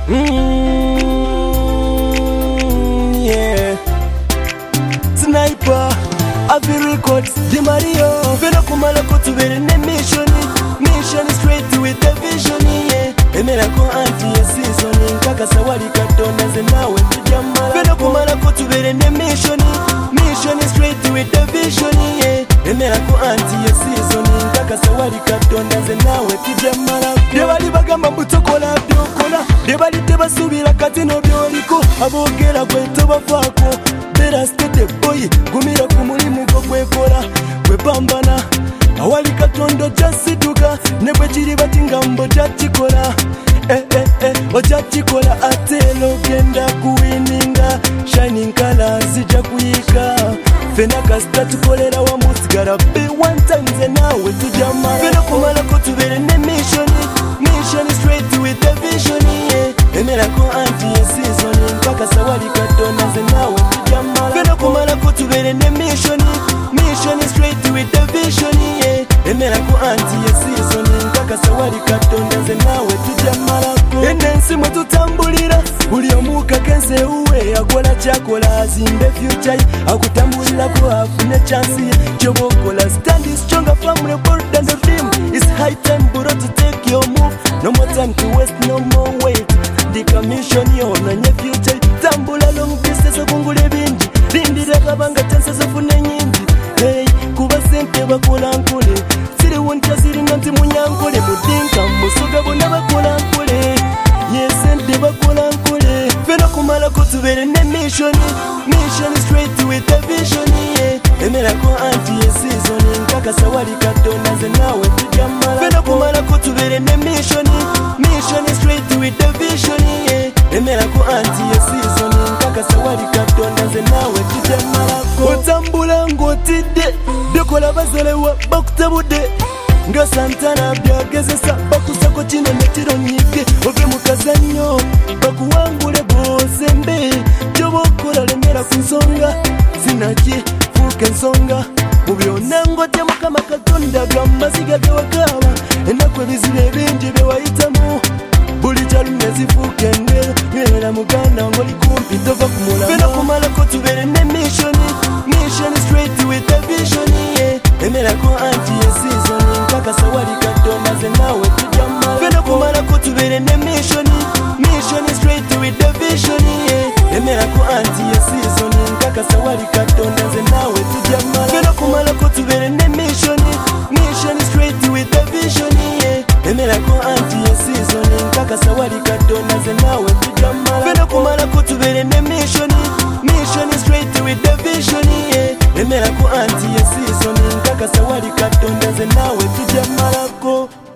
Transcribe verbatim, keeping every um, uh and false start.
Mm, yeah. Sniper, Avi Records, Di Mario. Vena kumala kutubere ne mission, mission straight with the vision, yeah. Emera ko anti ya season, kaka sawali katona zenawe tujamala. Vena kumala kutubere ne mission, mission straight with the vision, yeah. Emera ko anti ya season, kaka sawali katona zenawe tujamala. Debali bagamba butokola byokola, debali tebasubira katino byoliko, abogera kweto bafako. Bera stete boy, gumira ku mulimu gwo kwekola, kwepambana. Awali katondo jasituka, nebwe kiri bati ngambo jakikola. Eh eh eh, ojakikola atelo genda kuwininga, shining colors zija kuyika. Fena kasta tukolera wa musigara be one time ze nawe tujamala. Fena kumala ko tubere ne mission, mission straight with the vision, yeah. Emera ko anti ya season, mpaka sawali katona ze nawe tujamala. Fena kumala ko tubere ne mission, mission straight with the vision, yeah. Emera ko anti ya season, mpaka sawali katona ze nawe tujamala. Endensi mwe tutambulira, buli omuka kense uwe akola kyakola azimbe future, akutambulira ko afune chance ye. Kyobokola stand stronger from the board and the dream. It's high time bro to take your move. No more time to waste, no more wait. The commission yo na nye future. Tambula long distance okungule bingi. Lindira kabanga chances ofune nyingi. Hey, kuba sente bakola nkule. Siri wonta siri nanti munyankule. Mudinka musuga bona bakola nkule. Yes, sente bakola nkule. Fena kumala kutubere ne mission, mission straight with the vision, yeah. Emera ko anti ya season, kaka sawali katona ze nawe tujamala. Fena kumala kutubere ne mission, mission straight with the vision, yeah. Emera ko anti ya season, kaka sawali katona ze nawe tujamala. Otambula ngotide, dokola bazalewa bakutabude. Nga Santana byagezesa bakusako kino netiro nyike. Ove mukazanyo bakuwangule bozembe. Jobokola lemera ku nsonga, sinaki fuke ensonga. Mubyonna ngote mukama katonda gamaziga gewakaba. Ennaku ebizibu ebingi bewayitamu, buli kyalume zifuuke endero. Nywera muganda ng'oli kumpi tova kumulama. Fena kumala ko tubere ne mission, mission straight with the vision, yeah. Emera ko anti ya season, kaka sawali katona ze nawe tujamala. Fena kumala ko tubere ne mission, mission straight with the vision, yeah. Emera ko anti ya season, kaka sawali katona ze nawe tujamala. Fena kumala ko tubere ne mission, mission straight with the vision, yeah. Emera ko anti ya season, kaka sawali katona ze nawe tujamala. Fena kumala ko tubere ne mission, mission straight with the vision, yeah. Emera ko anti ya season, kaka sawali katona ze nawe tujamalako.